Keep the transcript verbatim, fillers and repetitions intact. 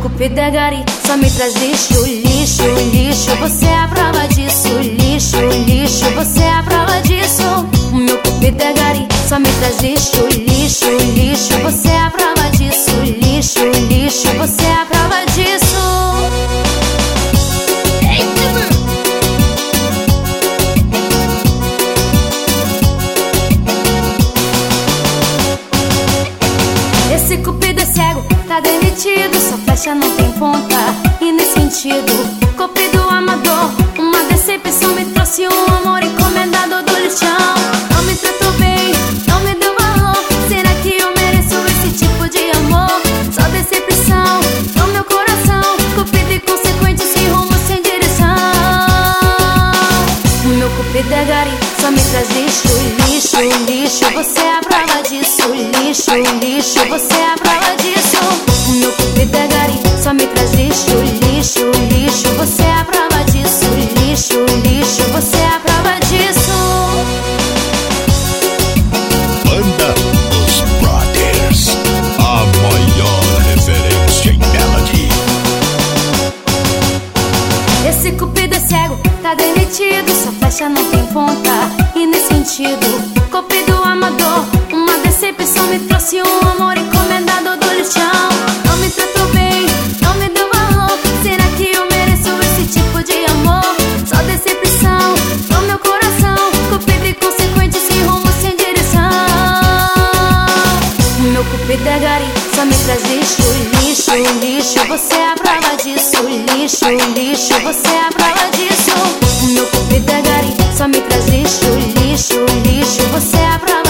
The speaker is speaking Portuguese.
cupido é gari, só me traz lixo, lixo, lixo. Você é a prova disso, lixo, lixo. Você é a prova disso. O meu cupido é gari, só me traz lixo, lixo, lixo. Você é a prova disso, lixo, lixo. Você é a prova disso. Esse cupido é cego, tá demitido. Sua flecha não tem ponta e nem sentido. Cupido amador, uma decepção. Me trouxe um amor encomendado do lixão. Não me tratou bem, não me deu valor. Será que eu mereço esse tipo de amor? Só decepção no meu coração. Cupido inconsequente, sem rumo, sem direção. O meu cupido é gari, só me traz lixo, lixo, lixo. Você é a prova disso, lixo, lixo. Você é a prova disso. O meu cupido é gari, só me traz lixo, lixo, lixo. Você é a prova disso, lixo, lixo. Você é a prova disso. Banda Os Brothers, a maior referência em melody. Esse cupido é cego, tá demitido. Sua flecha não tem ponta e nem sentido. Cupido amador, uma decepção. Me trouxe um amor encomendado do lixão. Não me tratou bem, não me deu valor. Será que eu mereço esse tipo de amor? Só decepção no meu coração. Cupido inconsequente, sem rumo, sem direção. O meu cupido é gari, só me traz lixo, lixo, lixo. Você é a prova disso, lixo, lixo. Você é a prova disso. O meu cupido é gari, só me traz lixo, lixo, lixo. Você é a prova